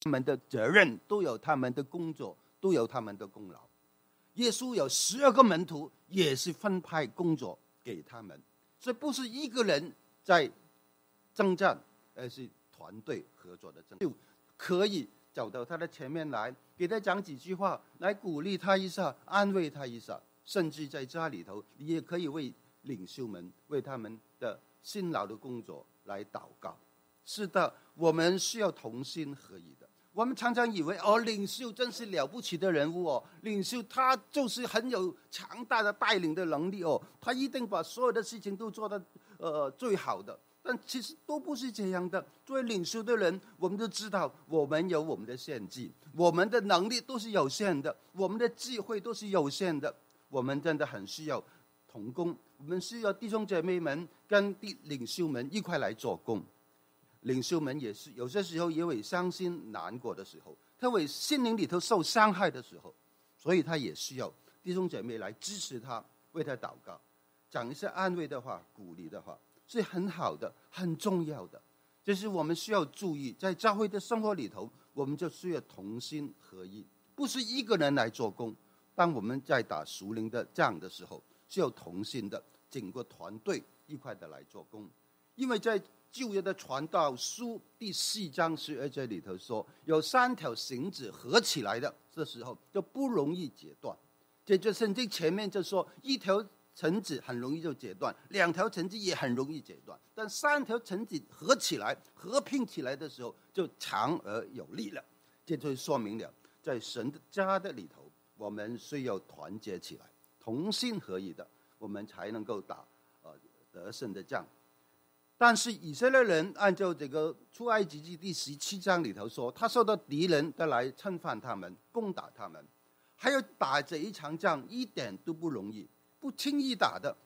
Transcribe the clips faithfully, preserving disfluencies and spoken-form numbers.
他们的责任，都有他们的工作，都有他们的功劳。耶稣有十二个门徒，也是分派工作给他们，所以不是一个人在征战，而是团队合作的征战，就可以走到他的前面来，给他讲几句话，来鼓励他一下，安慰他一下。甚至在家里头，你也可以为领袖们，为他们的辛劳的工作来祷告。是的，我们是要同心合意的。我们常常以为哦，领袖真是了不起的人物哦，领袖他就是很有强大的带领的能力哦，他一定把所有的事情都做得呃最好的。但其实都不是这样的。作为领袖的人，我们都知道我们有我们的限制，我们的能力都是有限的，我们的智慧都是有限的。我们真的很需要同工，我们需要弟兄姐妹们跟领袖们一块来做工。领袖们也是有些时候也会伤心难过的时候，他会心灵里头受伤害的时候，所以他也需要弟兄姐妹来支持他，为他祷告，讲一些安慰的话，鼓励的话，是很好的，很重要的。这是我们需要注意，在教会的生活里头，我们就需要同心合意，不是一个人来做工。当我们在打属灵的仗的时候，是要同心的，整个团队一块的来做工。因为在旧约的传道书第四章十二节里头说，有三条绳子合起来的，这时候就不容易截断。这就圣经前面就说，一条绳子很容易就截断，两条绳子也很容易截断，但三条绳子合起来、合拼起来的时候，就长而有力了。这就说明了，在神的家的里头，我们需要团结起来，同心合意的，我们才能够打呃得胜的仗。但是以色列人按照这个出埃及记第十七章里头说，他受到敌人的来侵犯他们，攻打他们，还有打这一场仗一点都不容易，不轻易打的。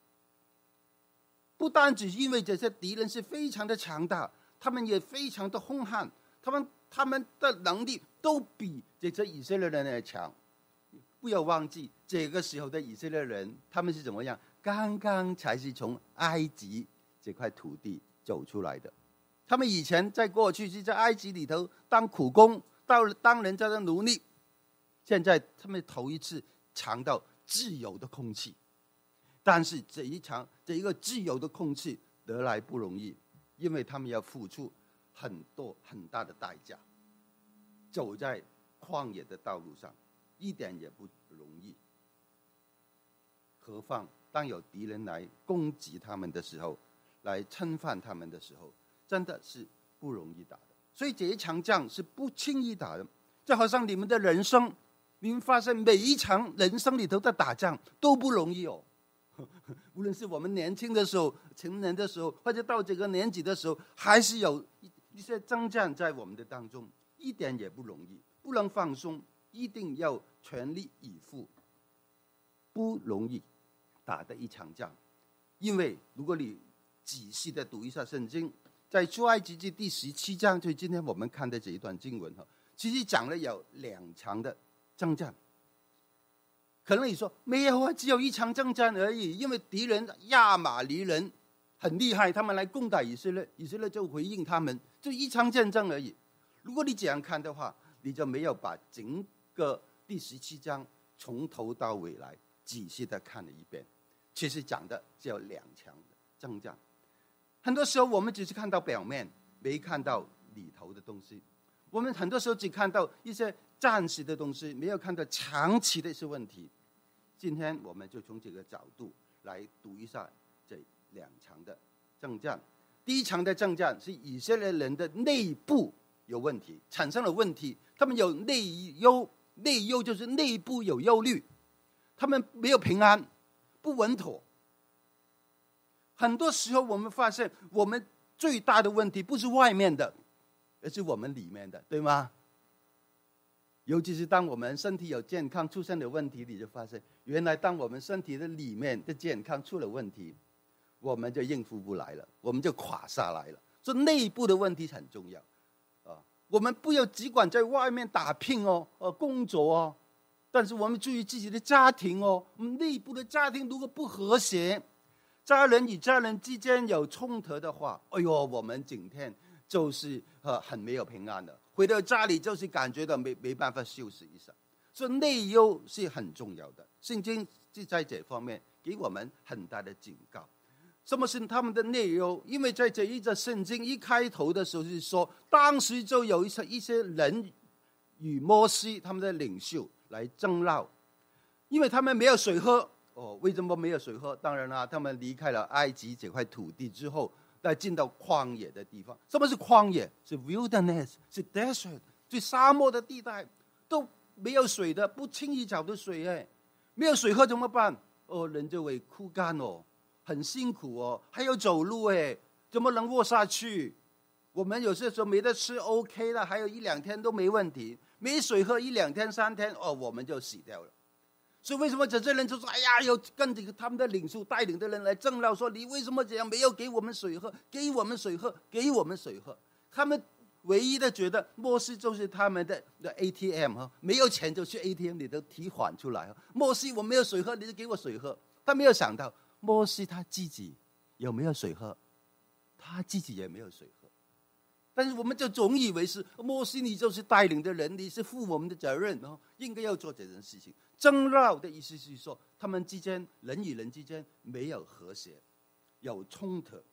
不单只因为这些敌人是非常的强大，他们也非常的凶悍，他们他们的能力都比这些以色列人来强。不要忘记，这个时候的以色列人他们是怎么样？刚刚才是从埃及这块土地走出来的。他们以前在过去是在埃及里头当苦工，到当人家的奴隶，现在他们头一次尝到自由的空气。但是这一场这一个自由的空气得来不容易，因为他们要付出很多很大的代价，走在旷野的道路上一点也不容易。何况当有敌人来攻击他们的时候，来侵犯他们的时候，真的是不容易打的。所以这一场仗是不轻易打的。就好像你们的人生，你们发现每一场人生里头的打仗都不容易哦。无论是我们年轻的时候、成年的时候，或者到这个年纪的时候，还是有一些征战在我们的当中，一点也不容易，不能放松，一定要全力以赴，不容易打的一场仗。因为如果你仔细的读一下圣经，在出埃及记第十七章，就今天我们看的这一段经文，其实讲了有两场的征战。可能你说没有啊，只有一场征战而已，因为敌人亚玛力人很厉害，他们来攻打以色列，以色列就回应他们，就一场战争而已。如果你这样看的话，你就没有把整个第十七章从头到尾来仔细的看了一遍。其实讲的只有两场的征战。很多时候我们只是看到表面，没看到里头的东西。我们很多时候只看到一些暂时的东西，没有看到长期的一些问题。今天我们就从这个角度来读一下这两场的征战。第一场的征战是以色列人的内部有问题，产生了问题，他们有内忧，内忧就是内部有忧虑，他们没有平安，不稳妥。很多时候我们发现，我们最大的问题不是外面的，而是我们里面的，对吗？尤其是当我们身体有健康出现的问题，你就发现原来当我们身体的里面的健康出了问题，我们就应付不来了，我们就垮下来了。所以内部的问题很重要啊！我们不要只管在外面打拼哦，呃，工作哦，但是我们注意自己的家庭哦。我们内部的家庭如果不和谐，家人与家人之间有冲突的话，哎呦，我们整天就是呃很没有平安的， 回到家里就是感觉到没没办法休息一下。所以内忧是很重要的，圣经就在这方面给我们很大的警告。什么是他们的内忧？因为在这一则圣经一开头的时候是说，当时就有一些一些人与摩西他们的领袖来争闹，因为他们没有水喝。哦，为什么没有水喝？当然啦，他们离开了埃及这块土地之后，再进到旷野的地方。什么是旷野？是 wilderness， 是 desert， 最沙漠的地带，都没有水的，不轻易找到水哎，没有水喝怎么办？哦，人就会枯干哦，很辛苦哦，还要走路哎，怎么能活下去？我们有些时候没得吃 OK 了，还有一两天都没问题，没水喝一两天三天哦，我们就死掉了。所以为什么这些人就说，哎呀，有跟着他们的领袖带领的人来争闹，说你为什么这样，没有给我们水喝，给我们水喝，给我们水喝。他们唯一的觉得摩西就是他们的的 A T M， 没有钱就去 A T M 里头提款出来。摩西，我没有水喝，你就给我水喝。他没有想到摩西他自己有没有水喝，他自己也没有水喝。但是我们就总以为是摩西，你就是带领的人，你是负我们的责任哦，应该要做这件事情。争闹的意思是说，他们之间人与人之间没有和谐，有冲突，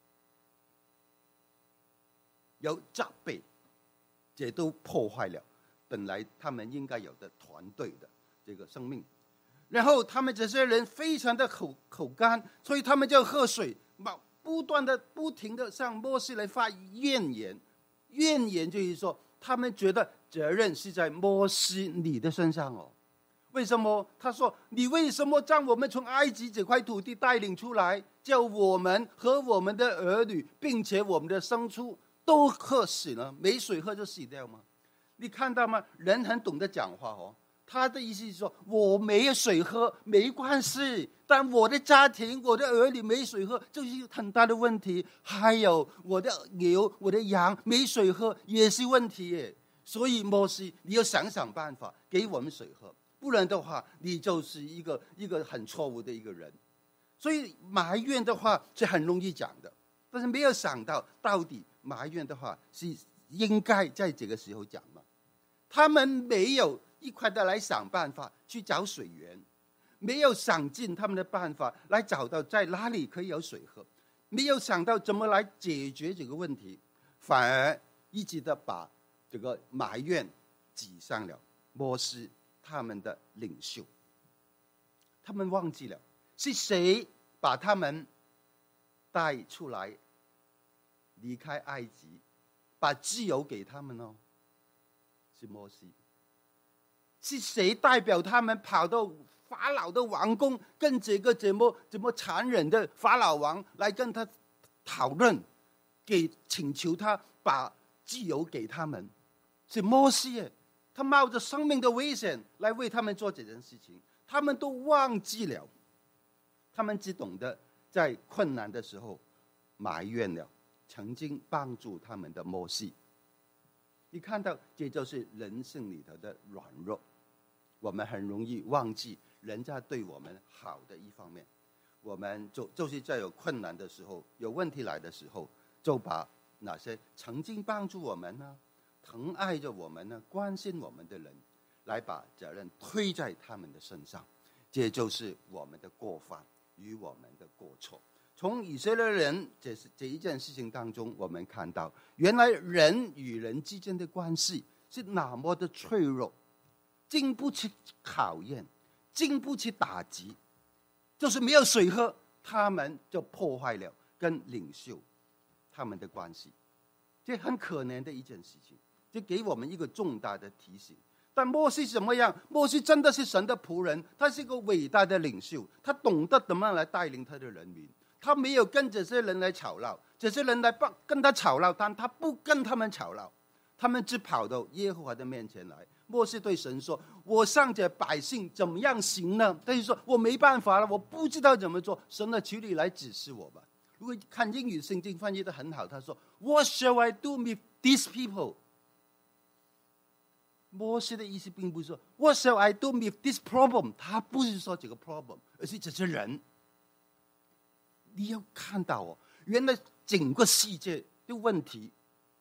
有责备，这都破坏了本来他们应该有的团队的这个生命。然后他们这些人非常的口口干，所以他们就喝水，不断的不停的向摩西来发怨言。怨言就是说，他们觉得责任是在摩西你的身上哦。为什么？他说，你为什么将我们从埃及这块土地带领出来，叫我们和我们的儿女并且我们的牲畜都渴死了，没水喝就死掉吗？你看到吗？人很懂得讲话哦。他的意思是说，我没有水喝没关系，但我的家庭我的儿女没水喝就是很大的问题，还有我的牛我的羊没水喝也是问题耶。所以摩西，你要想想办法给我们水喝，不然的话你就是一个一个很错误的一个人。所以埋怨的话是很容易讲的，但是没有想到到底埋怨的话是应该在这个时候讲吗？他们没有一块的来想办法去找水源，没有想尽他们的办法来找到在哪里可以有水喝，没有想到怎么来解决这个问题，反而一直的把这个埋怨挤上了摩西他们的领袖。他们忘记了是谁把他们带出来离开埃及，把自由给他们呢？是摩西。是谁代表他们跑到法老的王宫，跟这个怎么怎么残忍的法老王来跟他讨论，给请求他把自由给他们？是摩西耶，他冒着生命的危险来为他们做这件事情。他们都忘记了，他们只懂得在困难的时候埋怨了曾经帮助他们的摩西。你看到，这就是人性里头的软弱。我们很容易忘记人家对我们好的一方面，我们就就是在有困难的时候，有问题来的时候，就把那些曾经帮助我们呢、疼爱着我们呢、关心我们的人，来把责任推在他们的身上。这就是我们的过犯与我们的过错。从以色列人这这一件事情当中，我们看到，原来人与人之间的关系是那么的脆弱，经不起考验，经不起打击，就是没有水喝，他们就破坏了跟领袖他们的关系。这很可怜的一件事情，这给我们一个重大的提醒。但摩西怎么样？摩西真的是神的仆人，他是一个伟大的领袖，他懂得怎么样来带领他的人民。他没有跟这些人来吵闹，这些人来跟他吵闹，但他不跟他们吵闹，他们只跑到耶和华的面前来。摩西对神说，我向着百姓怎么样行呢？他就说，我没办法了，我不知道怎么做，神啊，求你来指示我吧。如果看英语圣经翻译得很好，他说 What shall I do with these people？ 摩西的意思并不是说 What shall I do with this problem？ 他不是说这个 problem， 而是这些人。你要看到哦，原来整个世界的问题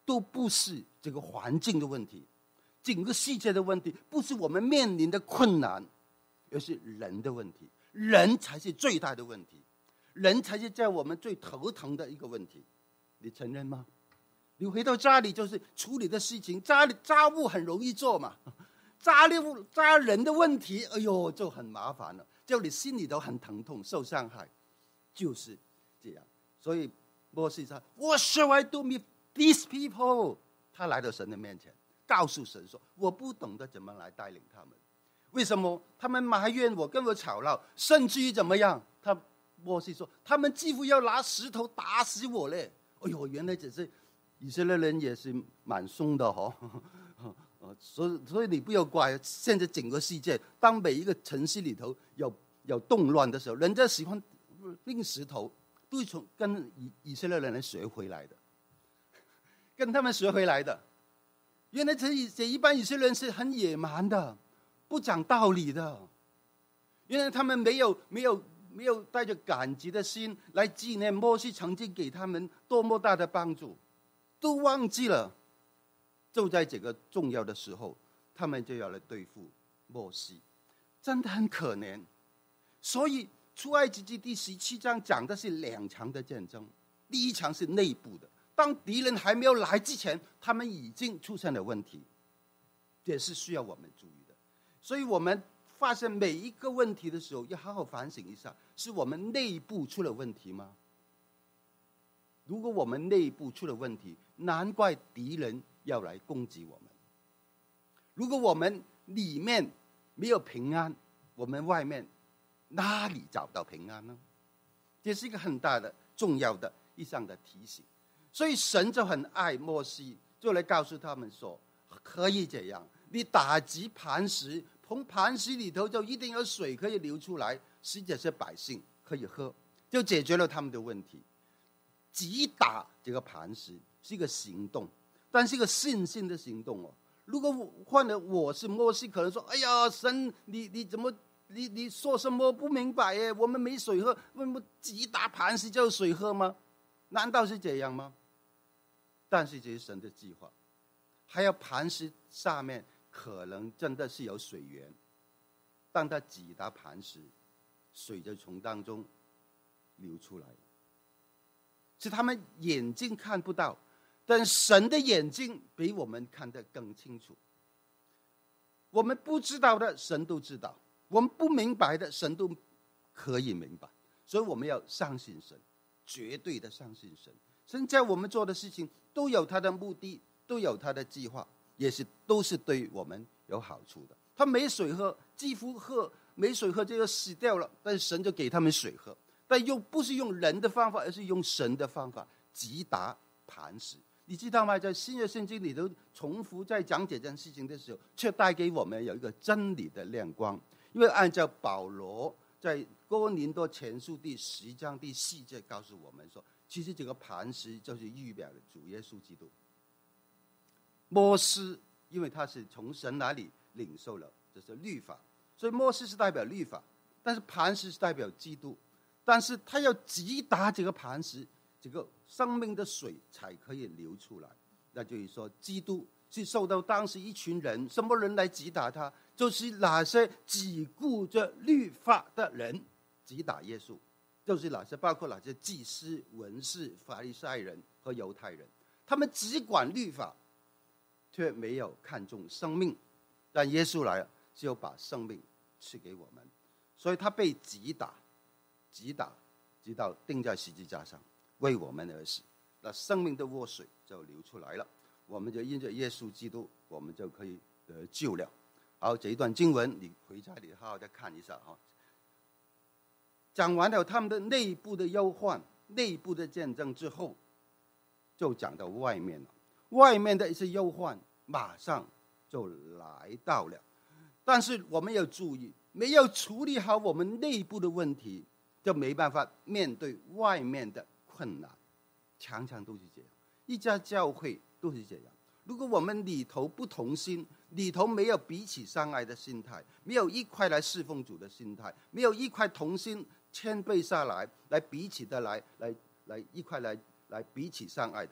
都不是这个环境的问题，整个世界的问题，不是我们面临的困难，而是人的问题。人才是最大的问题，人才是在我们最头疼的一个问题。你承认吗？你回到家里就是处理的事情，家里家务很容易做嘛，家里家人的问题，哎呦就很麻烦了，就你心里头很疼痛，受伤害，就是这样。所以摩西说 What shall I do with these people？ 他来到神的面前，告诉神说我不懂得怎么来带领他们。为什么他们埋怨我，跟我吵闹，甚至于怎么样？他摩西说他们几乎要拿石头打死我嘞！哎呦，原来只是以色列人也是蛮凶的哦。所以所以你不要怪，现在整个世界，当每一个城市里头有有动乱的时候，人家喜欢扔石头，都是从跟以以色列人学回来的，跟他们学回来的。原来这这一般以色列人是很野蛮的，不讲道理的。原来他们没有没有没有带着感激的心来纪念摩西曾经给他们多么大的帮助，都忘记了。就在这个重要的时候，他们就要来对付摩西，真的很可怜。所以出埃及记第十七章讲的是两场的战争，第一场是内部的，当敌人还没有来之前，他们已经出现了问题，也是需要我们注意的。所以我们发现每一个问题的时候，要好好反省一下，是我们内部出了问题吗？如果我们内部出了问题，难怪敌人要来攻击我们。如果我们里面没有平安，我们外面哪里找到平安呢？这是一个很大的重要的一项的提醒。所以神就很爱摩西，就来告诉他们说可以这样，你打击磐石，从磐石里头就一定有水可以流出来，使这些百姓可以喝，就解决了他们的问题。击打这个磐石是一个行动，但是一个信心的行动哦。如果换了我是摩西，可能说：“哎呀，神，你你怎么你你说什么不明白耶？我们没水喝，为什么击打磐石就有水喝吗？难道是这样吗？”但是这是神的计划，还有磐石下面可能真的是有水源，当他击打磐石，水就从当中流出来了。是他们眼睛看不到，但神的眼睛比我们看得更清楚。我们不知道的，神都知道；我们不明白的，神都可以明白。所以我们要相信神，绝对的相信神。神叫我们做的事情都有他的目的，都有他的计划，也是都是对我们有好处的。他没水喝，几乎喝没水喝就要死掉了，但是神就给他们水喝。但又不是用人的方法，而是用神的方法击打磐石。你知道吗？在新约圣经里头重复在讲这件事情的时候，却带给我们有一个真理的亮光。因为按照保罗在哥林多前书第十章第四节告诉我们说，其实这个磐石就是预表的主耶稣基督。摩西因为他是从神那里领受了这是律法，所以摩西是代表律法，但是磐石是代表基督。但是他要击打这个磐石，这个生命的水才可以流出来。那就是说，基督是受到当时一群人，什么人来击打他？就是那些只顾着律法的人击打耶稣，就是那些包括那些祭司、文士、法利赛人和犹太人，他们只管律法，却没有看重生命。但耶稣来了，就把生命赐给我们，所以他被击打。击打，直到钉在十字架上，为我们而死。那生命的活水就流出来了，我们就因着耶稣基督，我们就可以得救了。好，这一段经文你回家里好好再看一下哈。讲完了他们的内部的忧患、内部的见证之后，就讲到外面了。外面的一些忧患马上就来到了，但是我们要注意，没有处理好我们内部的问题，就没办法面对外面的困难。常常都是这样，一家教会都是这样。如果我们里头不同心，里头没有彼此相爱的心态，没有一块来侍奉主的心态，没有一块同心谦卑下来，来彼此的来来来一块来来彼此相爱的话，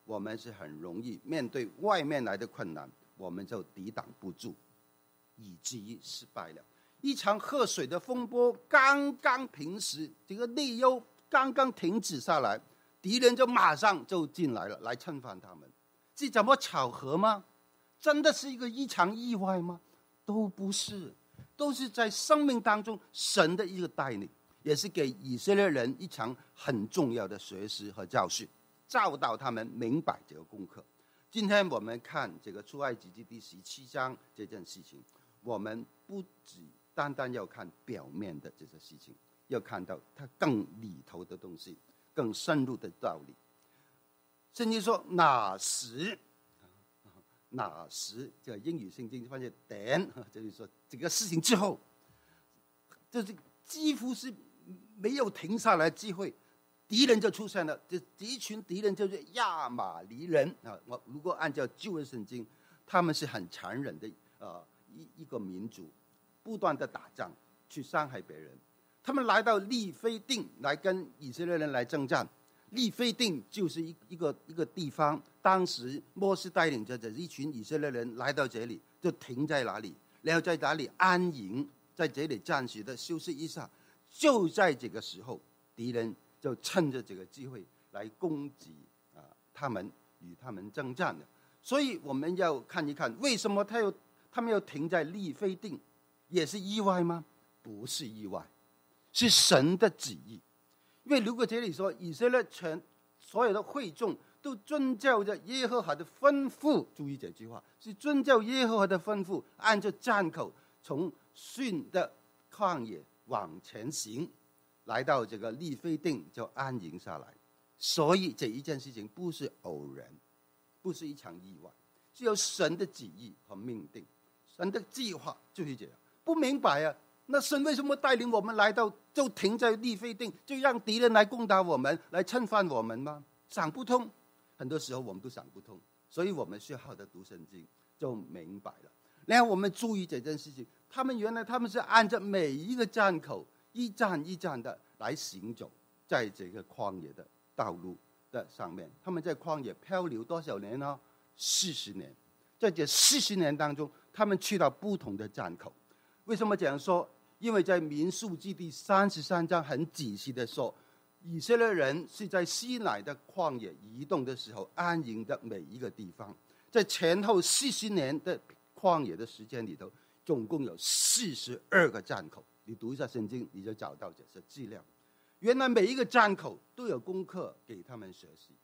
我们是很容易面对外面来的困难，我们就抵挡不住，以至于失败了。一场河水的风波刚刚平息，这个内忧刚刚停止下来，敌人就马上就进来了，来侵犯他们。是怎么巧合吗？真的是一个异常意外吗？都不是，都是在生命当中神的一个带领，也是给以色列人一场很重要的学习和教训，教导他们明白这个功课。今天我们看这个出埃及记第十七章这件事情，我们不只单单要看表面的这些事情，要看到它更里头的东西，更深入的道理。圣经说那时，那时这个英语圣经翻译 then， 就是说这个事情之后，就是几乎是没有停下来的机会，敌人就出现了。这一群敌人就是亚玛力人啊！我如果按照旧约圣经，他们是很残忍的呃一一个民族，不断的打仗去伤害别人。他们来到利非定来跟以色列人来征战。利非定就是一一个一个地方，当时摩西带领着这一群以色列人来到这里，就停在哪里，然后在哪里安营，在这里暂时的休息一下。就在这个时候，敌人就趁着这个机会来攻击啊，他们与他们征战的。所以我们要看一看，为什么他又他们要停在利非定，也是意外吗？不是意外，是神的旨意。因为如果这里说以色列全所有的会众都遵照着耶和华的吩咐，注意这句话，是遵照耶和华的吩咐，按照站口从逊的旷野往前行，来到这个利非定就安营下来。所以这一件事情不是偶然，不是一场意外，是有神的旨意和命定，神的计划就是这样。不明白啊，那神为什么带领我们来到就停在利非定，就让敌人来攻打我们，来侵犯我们吗？想不通，很多时候我们都想不通，所以我们需要好的读圣经就明白了。然后我们注意这件事情，他们原来他们是按照每一个站口一站一站的来行走，在这个旷野的道路的上面，他们在旷野漂流多少年呢？四十年。在这四十年当中，他们去到不同的站口。为什么这样说？因为在民数记第三十三章很仔细的说，以色列人是在西乃的旷野移动的时候安营的每一个地方，在前后四十年的旷野的时间里头，总共有四十二个站口。你读一下圣经，你就找到这些资料。原来每一个站口都有功课给他们学习。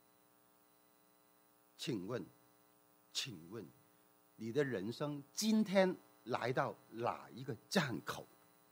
请问，请问，你的人生今天来到哪一个站口？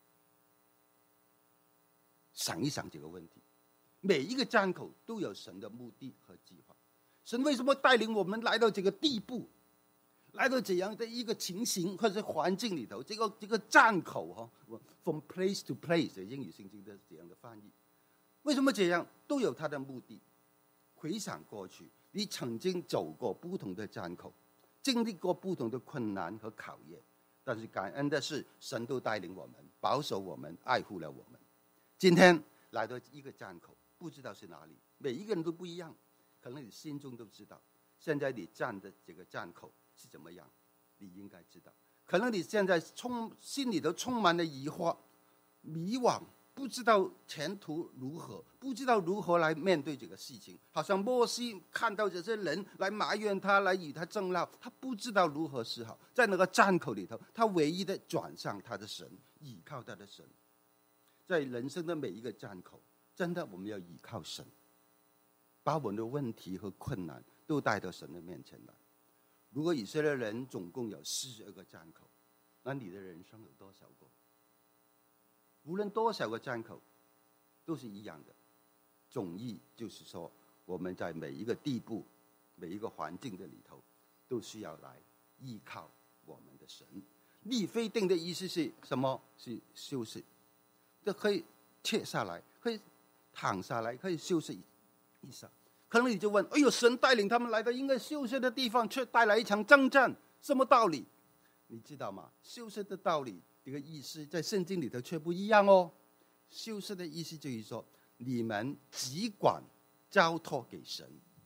想一想这个问题。每一个站口都有神的目的和计划。神为什么带领我们来到这个地步，来到这样的一个情形或者环境里头？这个这个站口哈 ，from place to place， 英语圣经的这样的翻译。为什么这样？都有它的目的。回想过去，你曾经走过不同的站口，经历过不同的困难和考验，但是感恩的是，神都带领我们，保守我们，爱护了我们。今天来到一个站口，不知道是哪里，每一个人都不一样，可能你心中都知道，现在你站的这个站口是怎么样，你应该知道。可能你现在充心里头充满了疑惑、迷惘，不知道前途如何，不知道如何来面对这个事情。好像摩西看到这些人来埋怨他，来与他争闹，他不知道如何是好。在那个站口里头，他唯一的转向他的神，倚靠他的神。在人生的每一个站口，真的我们要倚靠神，把我们的问题和困难都带到神的面前来。如果以色列人总共有四十二个站口，那你的人生有多少个？无论多少个站口，都是一样的。总意就是说，我们在每一个地步、每一个环境的里头，都需要来依靠我们的神。利非定的意思是什么？是休息。就可以切下来，可以躺下来，可以休息一下。可能你就问：哎呦，神带领他们来到应该休息的地方，却带来一场征战，什么道理？你知道吗？休息的道理，这个意思在圣经里头却不一样哦。休息的意思就是说，你们只管交托给神，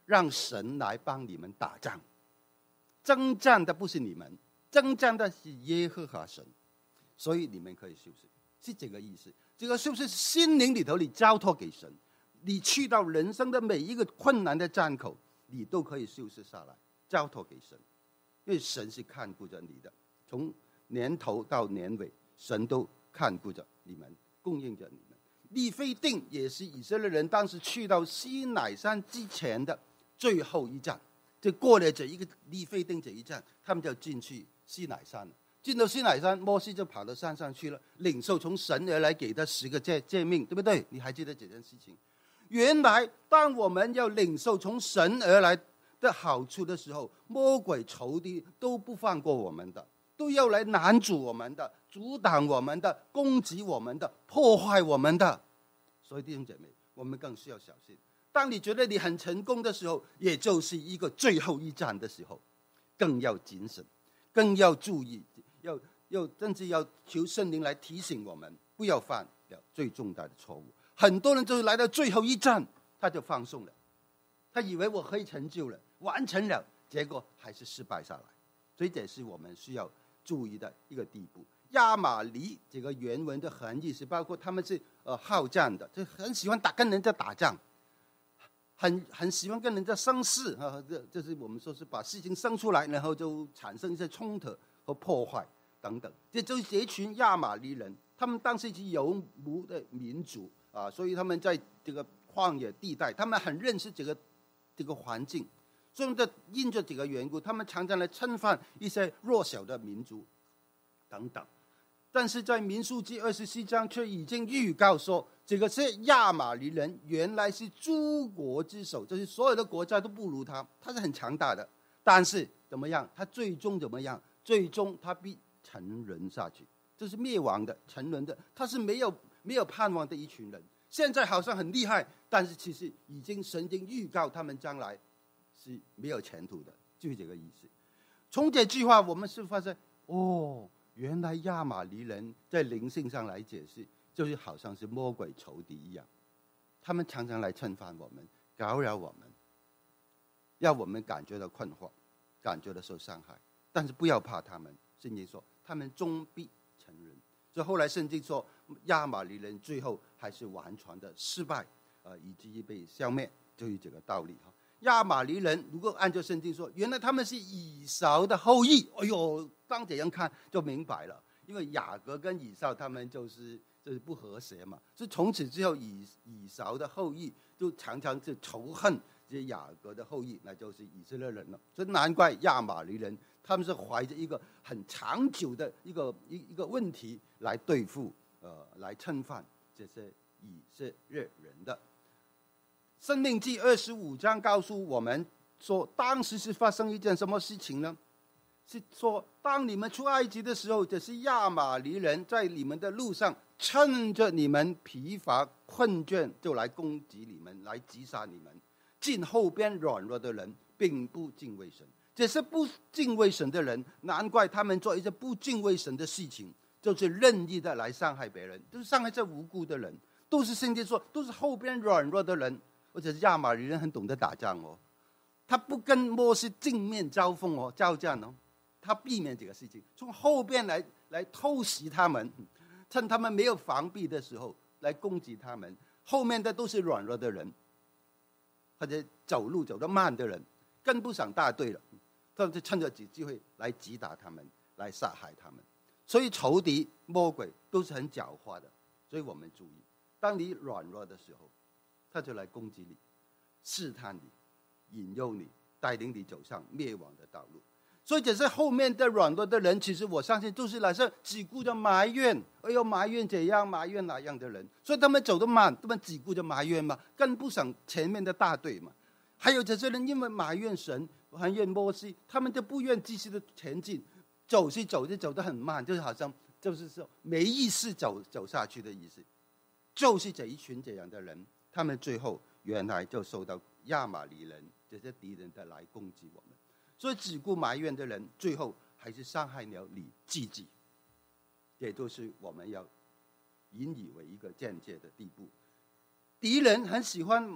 让神来帮你们打仗。征战的不是你们，征战的是耶和华神，所以你们可以休息，是这个意思。这个休息是心灵里头你交托给神，你去到人生的每一个困难的站口，你都可以休息下来，交托给神，因为神是看顾着你的，从年头到年尾，神都看顾着你们，供应着你们。利非定也是以色列人当时去到西乃山之前的最后一站，就过了这一个利非定这一站，他们就进去西乃山了。进到西乃山，摩西就跑到山上去了，领受从神而来给他十个诫诫命，对不对？你还记得这件事情？原来当我们要领受从神而来的好处的时候，魔鬼仇敌都不放过我们的，都要来拦阻我们的，阻挡我们的，攻击我们的，破坏我们的。所以弟兄姐妹，我们更需要小心。当你觉得你很成功的时候，也就是一个最后一战的时候，更要谨慎，更要注意，要要甚至要求圣灵来提醒我们，不要犯了最重大的错误。很多人就是来到最后一战，他就放松了，他以为我可以成就了，完成了，结果还是失败下来。所以这是我们需要注意的一个地步。亚玛黎这个原文的含义是包括他们是呃好战的，就很喜欢打跟人家打仗，很很喜欢跟人家生事啊，这这是我们说是把事情生出来，然后就产生一些冲突和破坏等等。这就是这群亚玛黎人，他们当时是游牧的民族啊，所以他们在这个旷野地带，他们很认识这个这个环境，所以的因着这个缘故，他们常常来侵犯一些弱小的民族等等。但是在民数记二十四章却已经预告说，这个是亚玛黎人原来是诸国之首，就是所有的国家都不如他，他是很强大的。但是怎么样？他最终怎么样？最终他必沉沦下去，这是灭亡的、沉沦的，他是没有没有盼望的一群人。现在好像很厉害，但是其实已经神经预告他们将来是没有前途的，就是这个意思。从这句话，我们是发现哦。原来亚玛黎人在灵性上来解释，就是好像是魔鬼仇敌一样，他们常常来侵犯我们，干扰我们，让我们感觉到困惑，感觉到受伤害。但是不要怕他们，圣经说他们终必沉沦。所以后来圣经说亚玛黎人最后还是完全的失败，呃，以至于被消灭，就是这个道理哈。亚玛黎人如果按照圣经说，原来他们是以扫的后裔，哎呦，当这样看就明白了，因为雅各跟以扫他们就是就是不和谐嘛，所以从此之后以以扫的后裔就常常是仇恨这些雅各的后裔，那就是以色列人了。所以难怪亚玛黎人他们是怀着一个很长久的一个一一个问题来对付呃来侵犯这些以色列人的。申命记二十五章告诉我们说，当时是发生一件什么事情呢？是说，当你们出埃及的时候，这是亚玛黎人在你们的路上，趁着你们疲乏困倦，就来攻击你们，来击杀你们。近后边软弱的人，并不敬畏神。这是不敬畏神的人，难怪他们做一些不敬畏神的事情，就是任意的来伤害别人，就是伤害这无辜的人，都是圣经说，都是后边软弱的人。而且亚玛黎人很懂得打仗哦，他不跟摩西正面交锋哦，交战哦，他避免这个事情，从后边来来偷袭他们，趁他们没有防备的时候来攻击他们。后面的都是软弱的人，或者走路走得慢的人，跟不上大队了，他们就趁着这机会来击打他们，来杀害他们。所以仇敌魔鬼都是很狡猾的，所以我们注意，当你软弱的时候，他就来攻击你，试探你，引诱你，带领你走上灭亡的道路。所以这是后面的软弱的人，其实我相信都是来是只顾着埋怨，哎呦埋怨这样埋怨那样的人，所以他们走得慢，他们只顾着埋怨嘛，跟不上前面的大队嘛。还有这些人因为埋怨神，埋怨摩西，他们就不愿继续的前进，走是走就走得很慢，就是好像就是说没意识走走下去的意思。就是这一群这样的人，他们最后原来就受到亚玛黎人这些敌人的来攻击我们。所以只顾埋怨的人，最后还是伤害了你自己，也就是我们要引以为一个见解的地步。敌人很喜欢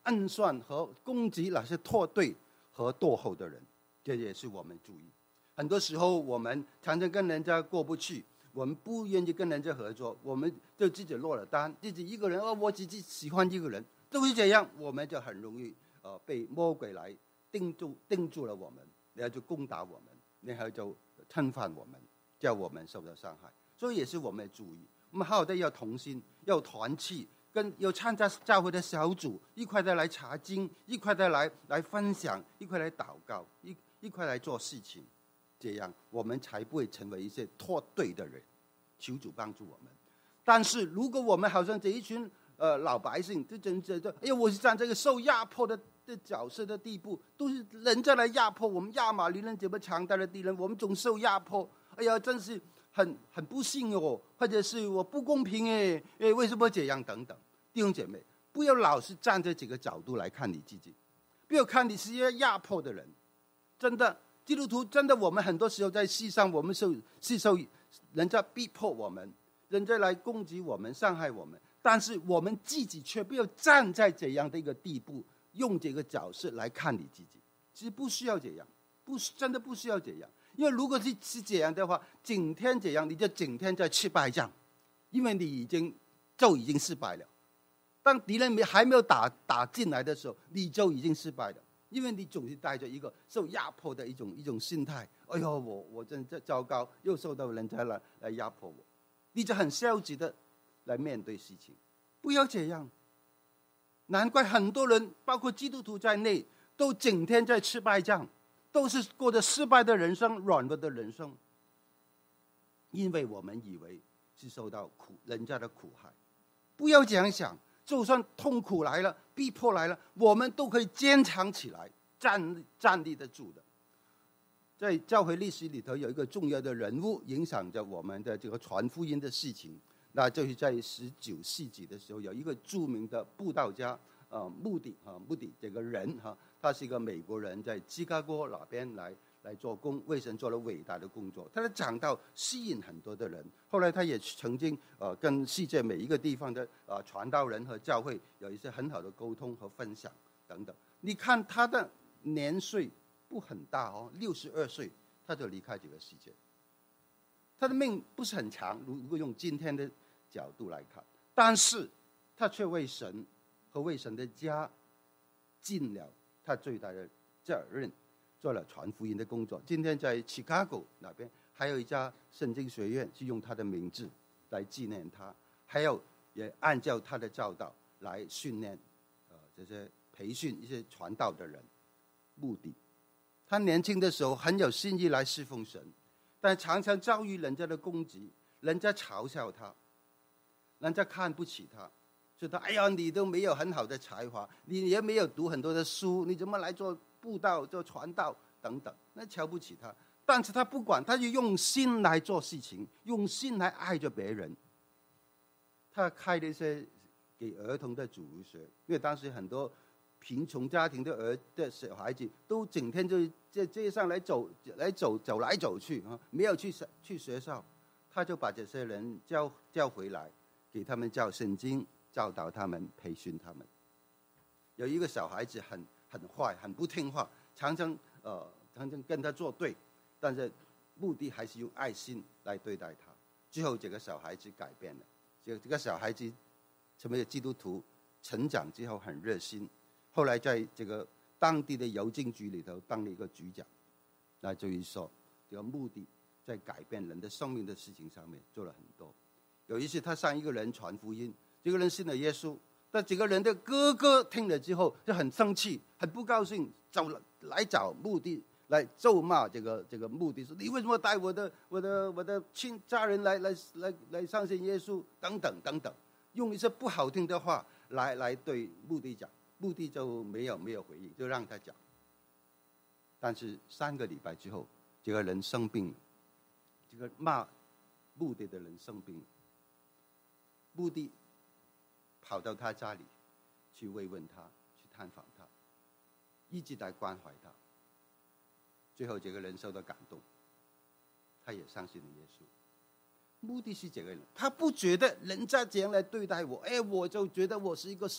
暗算和攻击那些脱队和堕后的人，这也是我们注意。很多时候我们常常跟人家过不去，我们不愿意跟人家合作，我们就自己落了单，自己一个人，哦，我自己喜欢一个人，都是这样，我们就很容易呃被魔鬼来定住定住了我们，然后就攻打我们，然后就侵犯我们，叫我们受到伤害。所以也是我们注意，我们好好的要同心，要团契，跟要参加教会的小组，一块的来查经，一块的来来分享，一块来祷告，一一块来做事情，这样我们才不会成为一些脱队的人。求主帮助我们。但是如果我们好像这一群呃老百姓，就真这这，哎呀，我是站这个受压迫的的角色的地步，都是人家来压迫我们，亚玛力人这么强大的敌人，我们总受压迫，哎呀，真是很很不幸哦，或者是我不公平哎哎，为什么这样等等。弟兄姐妹，不要老是站在这个角度来看你自己，不要看你是一个压迫的人。真的，基督徒真的，我们很多时候在世上，我们受是受人家逼迫我们，人家来攻击我们、伤害我们，但是我们自己却不要站在这样的一个地步，用这个角色来看你自己。其实不需要这样，不真的不需要这样。因为如果是是这样的话，整天这样，你就整天在吃败仗，因为你已经就已经失败了。当敌人还没有打打进来的时候，你就已经失败了，因为你总是带着一个受压迫的一种一种心态。哎呦，我我真这糟糕，又受到人家来来压迫我，你就很消极的来面对事情。不要这样。难怪很多人，包括基督徒在内，都整天在吃败仗，都是过着失败的人生、软弱的人生，因为我们以为是受到苦人家的苦害。不要这样想。就算痛苦来了，逼迫来了，我们都可以坚强起来，站站立得住的。在教会历史里头，有一个重要的人物影响着我们的这个传福音的事情，那就是在十九世纪的时候，有一个著名的布道家，呃，穆迪啊，穆迪这个人哈，他是一个美国人，在芝加哥那边来来做工，为神做了伟大的工作。他的讲道吸引很多的人。后来他也曾经呃跟世界每一个地方的呃传道人和教会有一些很好的沟通和分享等等。你看他的年岁不很大哦，六十二岁他就离开这个世界。他的命不是很长，如果用今天的角度来看，但是他却为神和为神的家尽了他最大的责任，做了传福音的工作。今天在 Chicago 那边还有一家圣经学院，是用他的名字来纪念他，还有也按照他的教导来训练呃这些培训一些传道的人。目的，他年轻的时候很有心意来侍奉神，但常常遭遇人家的攻击，人家嘲笑他，人家看不起他，说他哎呀，你都没有很好的才华，你也没有读很多的书，你怎么来做布道、做传道等等，那瞧不起他。但是他不管，他就用心来做事情，用心来爱着别人。他开了一些给儿童的主日学，因为当时很多贫穷家庭的儿的小孩子都整天就在街上来走来走走来走去啊，没有去去学校。他就把这些人叫叫回来，给他们教圣经，教导他们，培训他们。有一个小孩子很很坏，很不听话，常常呃常常跟他作对。但是目的还是用爱心来对待他。最后这个小孩子改变了，这个小孩子成为了基督徒，成长之后很热心，后来在这个当地的邮政局里头当了一个局长。那就是说，这个目的在改变人的生命的事情上面做了很多。有一次他向一个人传福音，这个人信了耶稣，但这个人的哥哥听了之后就很生气，很不高兴，找来找目的。来咒骂这个这个目的，说你为什么带我的我的我的亲家人来来来来相信耶稣等等等等，用一些不好听的话来来对目的讲，目的就没有没有回应，就让他讲。但是三个礼拜之后，这个人生病了，这个骂目的的人生病了，目的跑到他家里去慰问他，去探访他，一直在关怀他。最后这个人受到感动，他也相信了耶稣。目的是这个人，他不觉得人家这样来对待我，哎，我就觉得我是一个受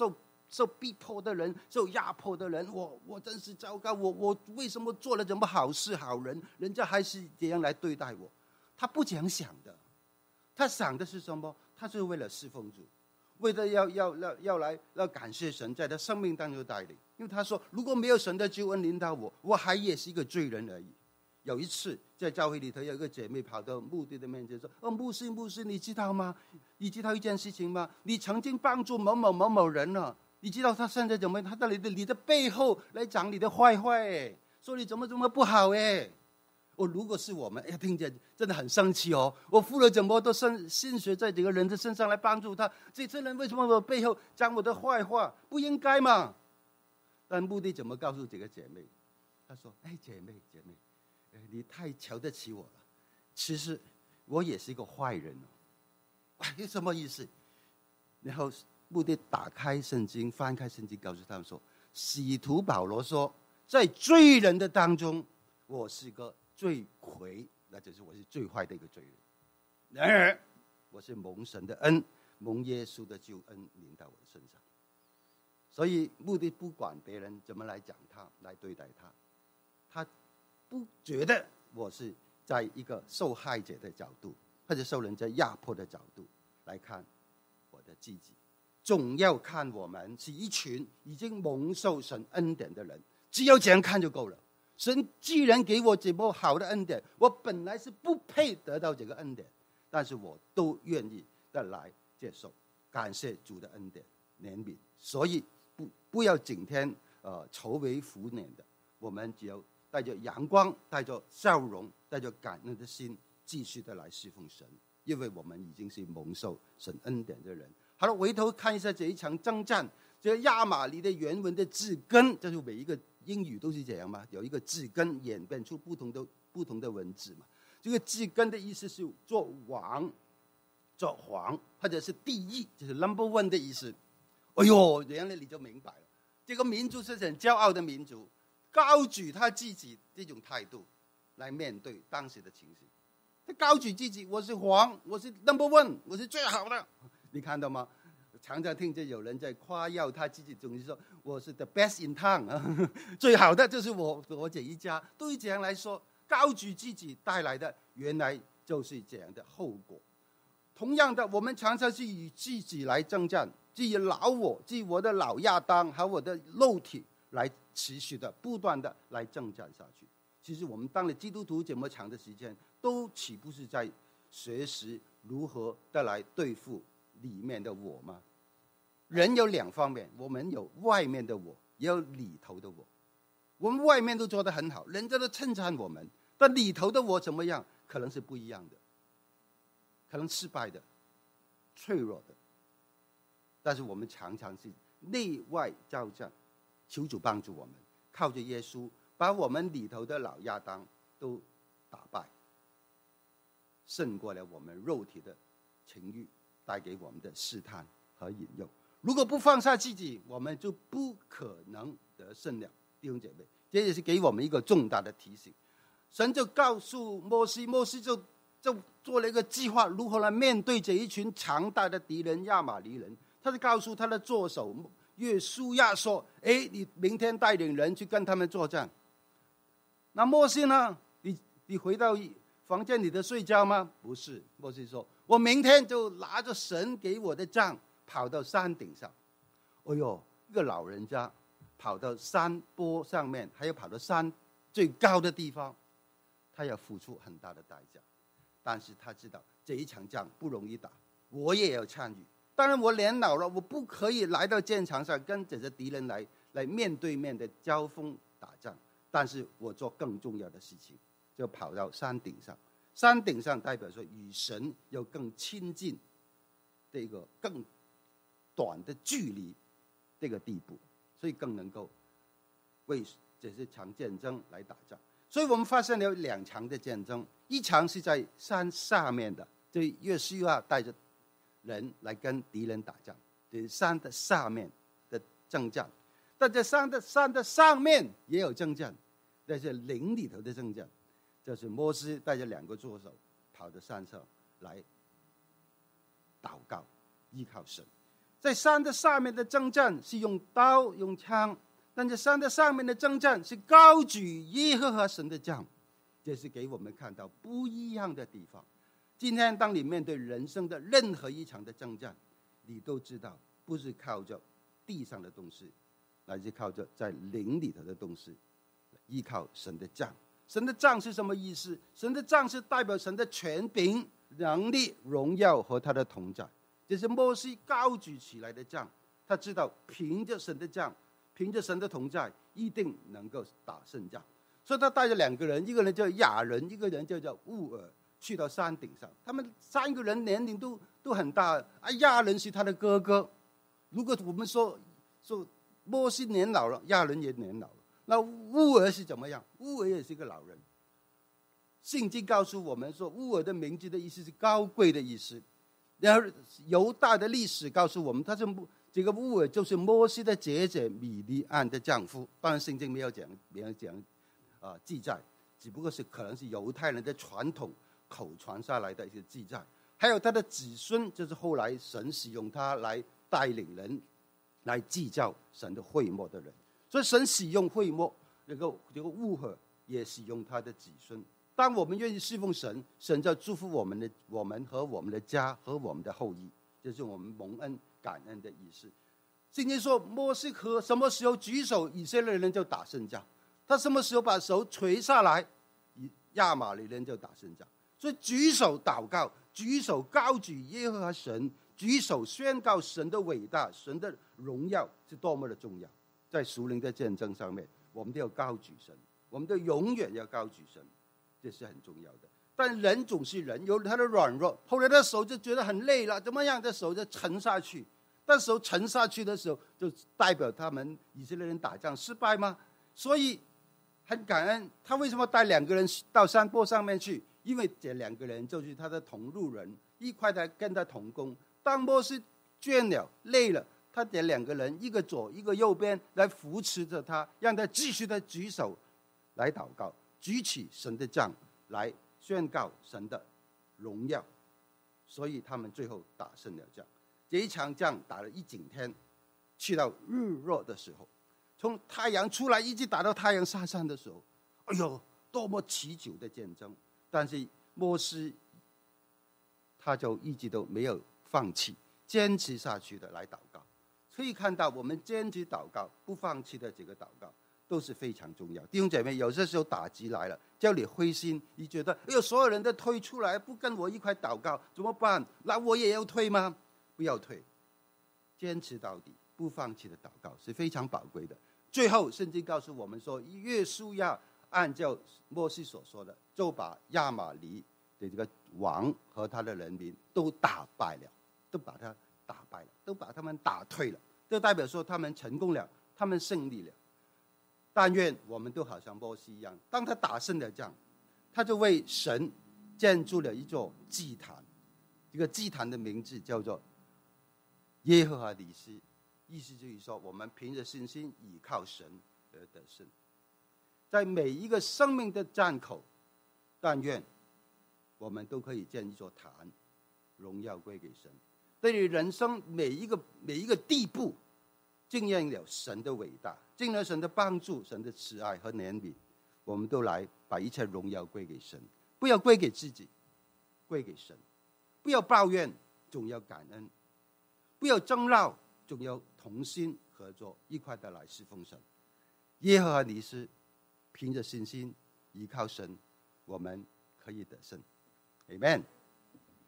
受逼迫的人，受压迫的人，我我真是糟糕，我我为什么做了这么好事好人，人家还是这样来对待我？他不这样想的，他想的是什么？他是为了侍奉主，为了要要要要来要感谢神在他生命当中带领。因为他说，如果没有神的救恩领导我，我还也是一个罪人而已。有一次在教会里头，有一个姐妹跑到牧师的面前说：“哦，牧师，牧师，你知道吗？你知道一件事情吗？你曾经帮助某某某某人了，你知道他现在怎么？他在你的你的背后来讲你的坏话，哎，说你怎么怎么不好，哎。”哦，如果是我们，哎，听见真的很生气哦！我付了这么多薪薪水在这个人的身上来帮助他，这这人为什么我背后讲我的坏话？不应该嘛？但目的怎么告诉这个姐妹？他说：“哎，姐妹，姐妹。”你太瞧得起我了，其实我也是一个坏人哦。哎，什么意思？然后目的打开圣经，翻开圣经，告诉他们说，使徒保罗说，在罪人的当中，我是个罪魁，那就是我是最坏的一个罪人。然而，我是蒙神的恩，蒙耶稣的救恩临到我的身上。所以目的不管别人怎么来讲他，来对待他，他不觉得我是在一个受害者的角度，或者受人家压迫的角度来看我的自己，总要看我们是一群已经蒙受神恩典的人，只要这样看就够了。神既然给我这么好的恩典，我本来是不配得到这个恩典，但是我都愿意的来接受，感谢主的恩典怜悯。所以不不要整天呃愁眉苦脸的，我们只要带着阳光，带着笑容，带着感恩的心，继续的来侍奉神，因为我们已经是蒙受神恩典的人。好了，回头看一下这一场征战，这个亚玛力的原文的字根，就是每一个英语都是这样嘛，有一个字根演变出不同的不同的文字嘛。这个字根的意思是做王、做皇，或者是第一，就是 number one 的意思。哎呦，原来你就明白了，这个民族是很骄傲的民族。高举他自己这种态度来面对当时的情形，他高举自己，我是皇，我是 number one， 我是最好的。你看到吗？常常听见有人在夸耀他自己，总是说我是 the best in town， 最好的就是我我这一家。对于这样来说，高举自己带来的原来就是这样的后果。同样的，我们常常是以自己来征战，以老我，以我的老亚当和我的肉体来持续的不断的来征战下去。其实我们当了基督徒这么长的时间，都岂不是在学习如何的来对付里面的我吗？人有两方面，我们有外面的我，也有里头的我。我们外面都做得很好，人家都称赞我们，但里头的我怎么样，可能是不一样的，可能失败的，脆弱的。但是我们常常是内外交战，求主帮助我们，靠着耶稣把我们里头的老亚当都打败，胜过了我们肉体的情欲带给我们的试探和引诱。如果不放下自己，我们就不可能得胜了。弟兄姐妹，这也是给我们一个重大的提醒。神就告诉摩西，摩西就就做了一个计划，如何来面对这一群强大的敌人亚玛力人。他就告诉他的助手约书亚说：“哎，你明天带领人去跟他们作战。”那摩西呢？你你回到房间里的睡觉吗？不是，摩西说：“我明天就拿着神给我的杖，跑到山顶上。”哎呦，一个老人家跑到山坡上面，还要跑到山最高的地方，他要付出很大的代价。但是他知道这一场仗不容易打，我也要参与。当然我年老了，我不可以来到战场上跟这些敌人来来面对面的交锋打仗，但是我做更重要的事情，就跑到山顶上。山顶上代表说与神有更亲近的一个更短的距离这个地步，所以更能够为这些场战争来打仗。所以我们发生了两场的战争，一场是在山下面的，就约书亚带着人来跟敌人打仗，就是山的下面的征战。但在山的山的上面也有征战，那是林里头的征战，就是摩西带着两个助手跑到山上来祷告，依靠神。 在山的下面的征战是用刀用枪，但在山的上面的征战是高举耶和华神的杖。这是给我们看到不一样的地方。今天当你面对人生的任何一场的征战，你都知道不是靠着地上的东西，乃是靠着在灵里头的东西，依靠神的杖。神的杖是什么意思？神的杖是代表神的权柄、能力、荣耀和他的同在。这是摩西高举起来的杖，他知道凭着神的杖，凭着神的同在，一定能够打胜仗。所以他带着两个人，一个人叫亚伦，一个人就叫乌尔，去到山顶上。他们三个人年龄都都很大啊。亚伦是他的哥哥。如果我们说说摩西年老了，亚伦也年老了，那乌尔是怎么样？乌尔也是一个老人。圣经告诉我们说，乌尔的名字的意思是高贵的意思。然后犹大的历史告诉我们，他是这个乌尔就是摩西的姐姐米利暗的丈夫。当然圣经没有讲没有讲啊记载，只不过是可能是犹太人的传统口传下来的一些记载。还有他的子孙，就是后来神使用他来带领人来祭造神的会幕的人。所以神使用会幕，这个这个乌尔也使用他的子孙。当我们愿意侍奉神，神就祝福我们的我们和我们的家和我们的后裔，这是我们蒙恩感恩的意思。圣经说，摩西和什么时候举手，以色列人就打胜仗；他什么时候把手垂下来，亚玛力人就打胜仗。所以举手祷告，举手高举耶和华神，举手宣告神的伟大、神的荣耀是多么的重要。在属灵的见证上面，我们都要高举神，我们都永远要高举神。这是很重要的。但人总是人，有他的软弱，后来他手就觉得很累了，怎么样？这手就沉下去。但手沉下去的时候，就代表他们以色列人打仗失败吗？所以很感恩，他为什么带两个人到山坡上面去？因为这两个人就是他的同路人，一块的跟他同工。当摩西倦了累了，他这两个人一个左一个右边来扶持着他，让他继续的举手来祷告，举起神的杖来宣告神的荣耀。所以他们最后打胜了仗。这一场仗打了一整天，去到日落的时候，从太阳出来一直打到太阳下山的时候，哎呦，多么持久的战争！但是摩西他就一直都没有放弃，坚持下去的来祷告。可以看到，我们坚持祷告、不放弃的这个祷告都是非常重要。弟兄姐妹，有些时候打击来了，叫你灰心，你觉得哎呦，所有人都退出来，不跟我一块祷告，怎么办？那我也要退吗？不要退，坚持到底，不放弃的祷告是非常宝贵的。最后，圣经告诉我们说，约书亚按照摩西所说的，就把亚玛力的这个王和他的人民都打败了，都把他打败了，都把他们打退了。这代表说他们成功了，他们胜利了。但愿我们都好像摩西一样，当他打胜了仗，他就为神建筑了一座祭坛。这个祭坛的名字叫做耶和华尼西，意思就是说，我们凭着信心倚靠神而得胜。在每一个生命的站口，但愿我们都可以建一座坛，荣耀归给神。对于人生每一个每一个地步，经验了神的伟大，经验了神的帮助、神的慈爱和怜悯，我们都来把一切荣耀归给神，不要归给自己，归给神。不要抱怨，总要感恩；不要争闹，总要同心合作，一块的来侍奉神。耶和华尼西，凭着信心依靠神，我们可以得胜。Amen。